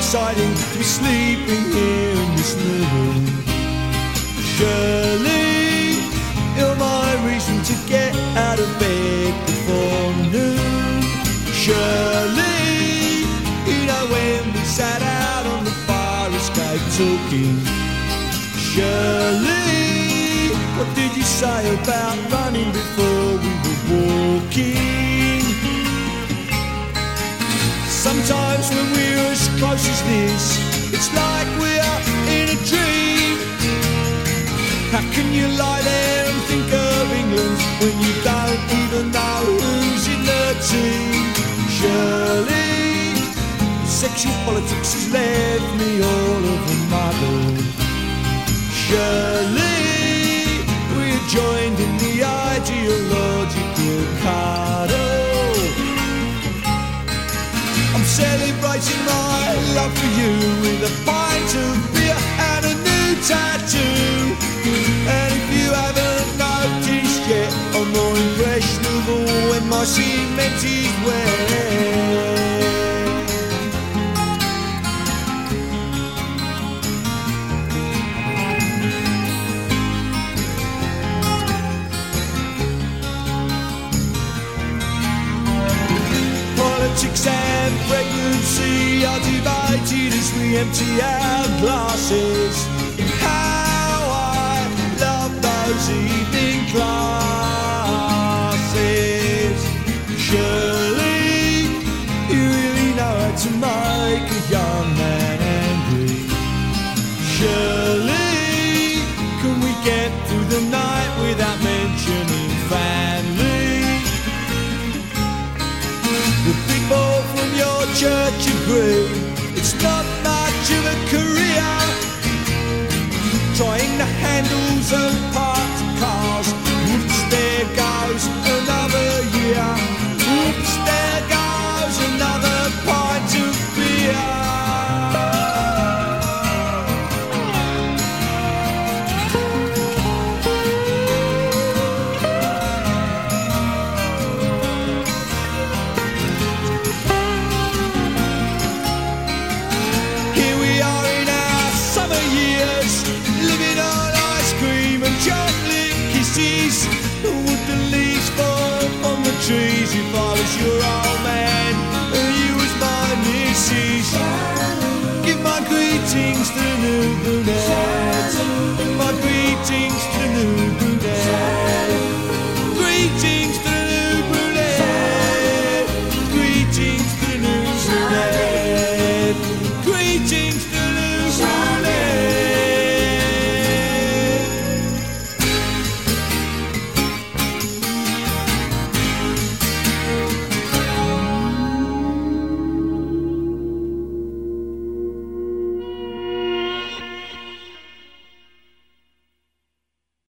exciting to be sleeping here in this new room. Shirley, you're my reason to get out of bed before noon. Shirley, you know when we sat out on the fire escape talking. Shirley, what did you say about running before we were walking? Sometimes when we're as close as this, it's like we're in a dream. How can you lie there and think of England when you don't even know who's in the team? Shirley, sexual politics has left me all of a muddle. Shirley, we're joined in the ideological cuddle. I'm celebrating my love for you with a pint of beer and a new tattoo. And if you haven't noticed yet, I'm more impressionable when my cement is wet. Politics and pregnancy are divided as we empty our glasses. How I love those evening classes. Shirley, you really know how to make a young man angry. Shirley, can we get through the night without mentioning family? The people from your church agree it's not much of a career trying the handles of parked cars. Whoops, there goes another year. Whoops, there goes another pint of beer. Living on ice cream and chocolate kisses. Would the leaves fall from the trees if